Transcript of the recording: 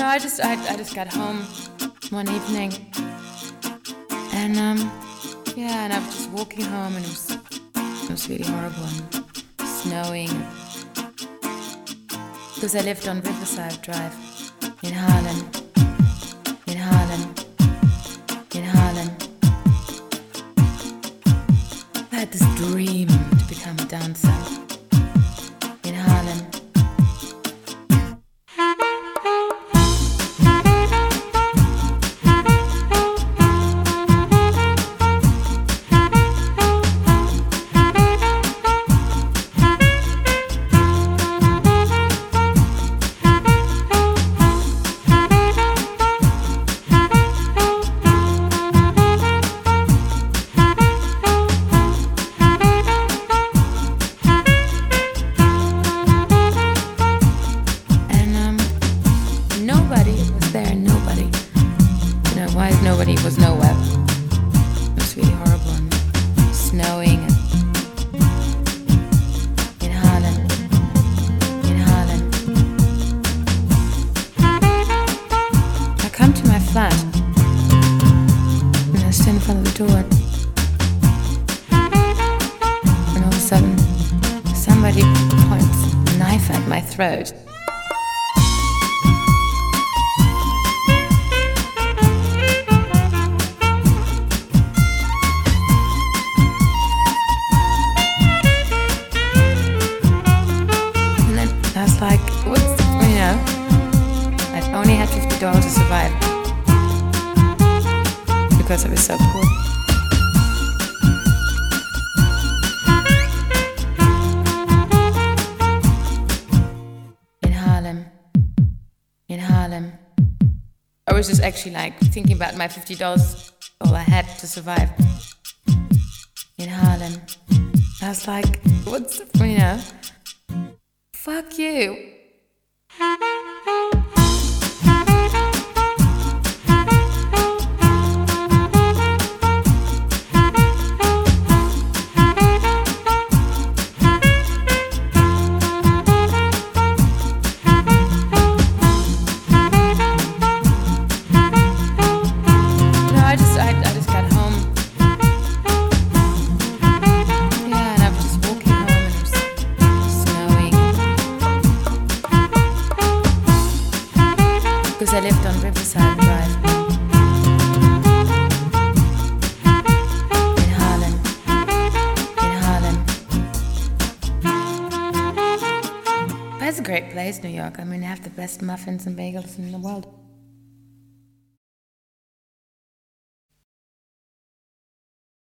No, I just got home one evening, and and I was just walking home, and it was really horrible and snowing. Because I lived on Riverside Drive in Harlem. I had this dream to become a dancer in Harlem. Nobody was nowhere. It was really horrible and snowing in Harlem. I come to my flat and I stand in front of the door, and all of a sudden somebody points a knife at my throat. Like, I only had $50 to survive because I was so poor. In Harlem. I was just actually like thinking about my $50, all I had to survive. In Harlem. I was like, fuck you. I just got home. Yeah, and I was just walking home, and it was snowing. Because I lived on Riverside Drive in Harlem. But it's a great place, New York. I mean, they have the best muffins and bagels in the world.